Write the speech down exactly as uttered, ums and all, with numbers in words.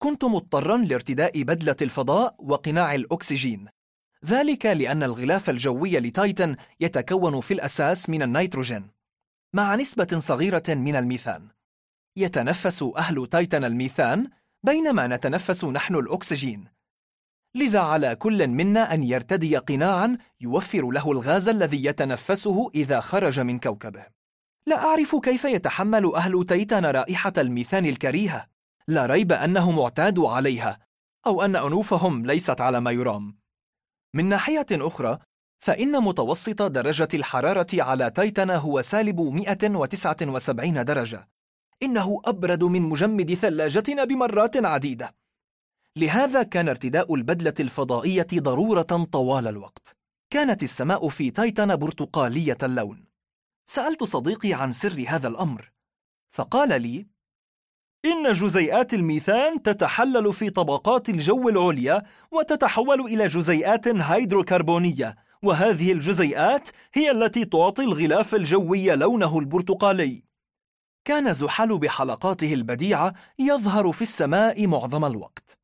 كنت مضطرا لارتداء بدلة الفضاء وقناع الأكسجين، ذلك لأن الغلاف الجوي لتايتان يتكون في الأساس من النيتروجين مع نسبة صغيرة من الميثان. يتنفس أهل تايتان الميثان بينما نتنفس نحن الأكسجين، لذا على كل منا أن يرتدي قناعا يوفر له الغاز الذي يتنفسه إذا خرج من كوكبه. لا أعرف كيف يتحمل أهل تايتان رائحة الميثان الكريهة، لا ريب أنهم اعتادوا عليها أو أن أنوفهم ليست على ما يرام. من ناحية أخرى، فإن متوسط درجة الحرارة على تايتان هو سالب مئة وتسعة وسبعين درجة. إنه أبرد من مجمد ثلاجتنا بمرات عديدة. لهذا كان ارتداء البدلة الفضائية ضرورة طوال الوقت. كانت السماء في تايتان برتقالية اللون. سألت صديقي عن سر هذا الأمر، فقال لي: إن جزيئات الميثان تتحلل في طبقات الجو العليا وتتحول إلى جزيئات هيدروكربونية، وهذه الجزيئات هي التي تعطي الغلاف الجوي لونه البرتقالي. كان زحل بحلقاته البديعة يظهر في السماء معظم الوقت.